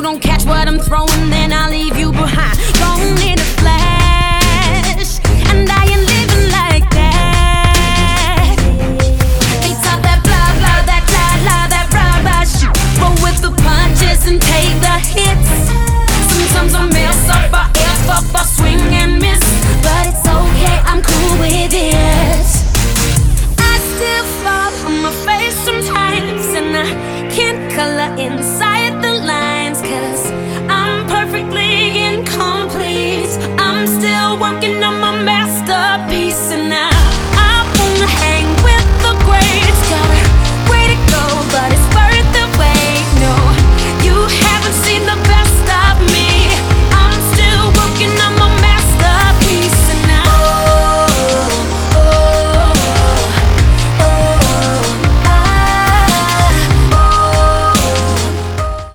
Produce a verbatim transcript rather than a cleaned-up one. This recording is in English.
gon' catch what I'm throwing, then I'll leave you behind. Gone in a flash, and I ain't living like that. They talk that blah blah, that blah blah, that blah blah shit. Roll with the punches and take the hits. Sometimes I mess up, I F up, I swing and miss, but it's okay, I'm cool with it. I still fall on my face sometimes, and I can't color inside the lines, cause I'm perfectly incomplete. I'm still working on my masterpiece, and I